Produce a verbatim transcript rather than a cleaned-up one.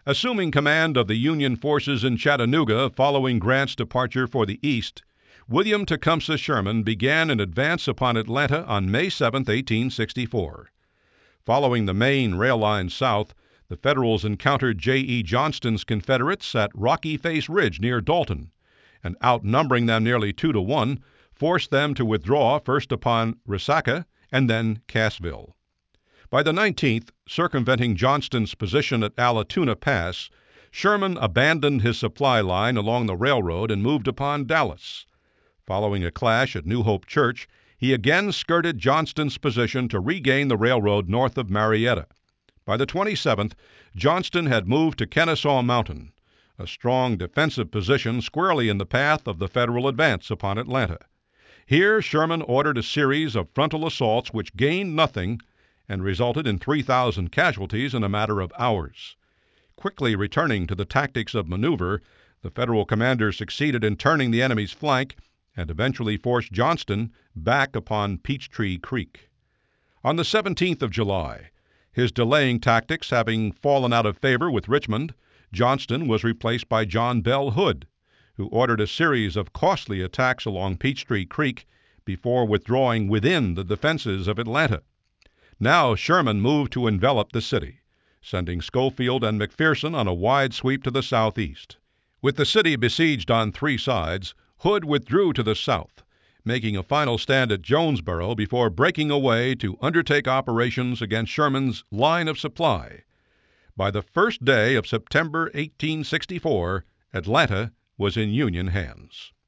Assuming command of the Union forces in Chattanooga following Grant's departure for the East, William Tecumseh Sherman began an advance upon Atlanta on May seventh, eighteen sixty-four. Following the main rail line south, the Federals encountered J E. Johnston's Confederates at Rocky Face Ridge near Dalton, and outnumbering them nearly two to one, forced them to withdraw first upon Resaca and then Cassville. By the nineteenth, circumventing Johnston's position at Allatoona Pass, Sherman abandoned his supply line along the railroad and moved upon Dallas. Following a clash at New Hope Church, he again skirted Johnston's position to regain the railroad north of Marietta. By the twenty-seventh, Johnston had moved to Kennesaw Mountain, a strong defensive position squarely in the path of the Federal advance upon Atlanta. Here Sherman ordered a series of frontal assaults which gained nothing and resulted in three thousand casualties in a matter of hours. Quickly returning to the tactics of maneuver, the Federal commander succeeded in turning the enemy's flank and eventually forced Johnston back upon Peachtree Creek. On the seventeenth of July, his delaying tactics having fallen out of favor with Richmond, Johnston was replaced by John Bell Hood, who ordered a series of costly attacks along Peachtree Creek before withdrawing within the defenses of Atlanta. Now Sherman moved to envelop the city, sending Schofield and McPherson on a wide sweep to the southeast. With the city besieged on three sides, Hood withdrew to the south, making a final stand at Jonesboro before breaking away to undertake operations against Sherman's line of supply. By the first day of September eighteen sixty-four, Atlanta was in Union hands.